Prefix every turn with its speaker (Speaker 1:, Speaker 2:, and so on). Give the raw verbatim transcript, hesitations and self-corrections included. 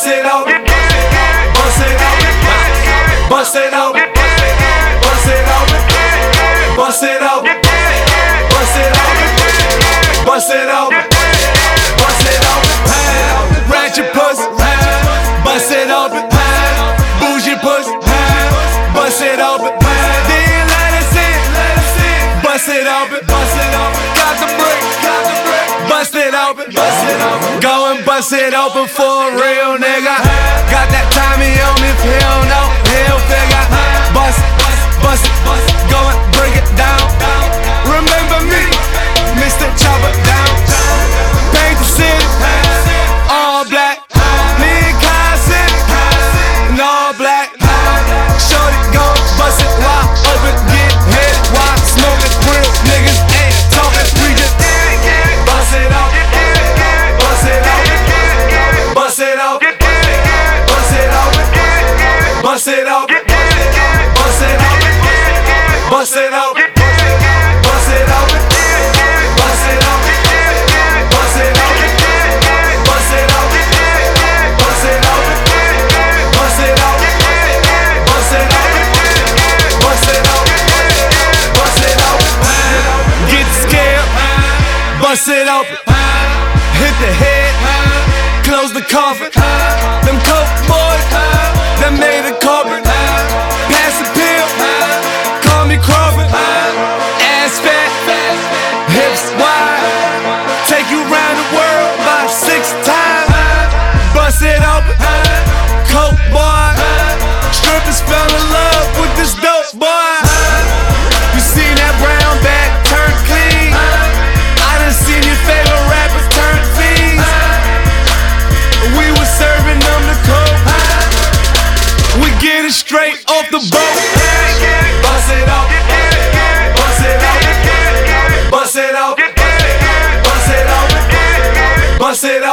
Speaker 1: bust it open, bust it open, bust it open, bust it open, bust it open, bust it open, bust it open, bust it open, ratchet pussy, bust it open, bougie pussy, bust it open, then let us in, bust it open, bust it open, got the brick, got the brick, bust it open, bust it open, go and bust it open for a real nigga. Got that Tommy on me, if he don't know, he'll figure. Bust it, bust it, bust it, go and break it down. Remember me, Mister Chopper down. Paint the city, all black. Lean Kai City, and all black. Shorty gon' bust it wide open, get hit while smoking real niggas ain't talking. We just bust it out, bust it out, bust it out, bust it out, bust it out, bust it out, bust it out, bust it out, bust it out, bust it out, bust it out, bust it out, bust it out, bust it out, bust it out, bust it out, bust it out, get scared, bust it open, hit the head, close the coffin. Them coke boys, that made a carpet. Pass the pill, call me Crawford. Ass fat, hips wide, take you round the world about six times. Bust it open, coke boy. Strippers fell in love with this dope boy. You seen that brown bag turn clean? I done seen your favorite rappers turn fiends. We was serving them the coke. We get it straight off the boat. Bust it out, bust it out, bust it out, bust it out, bust it out.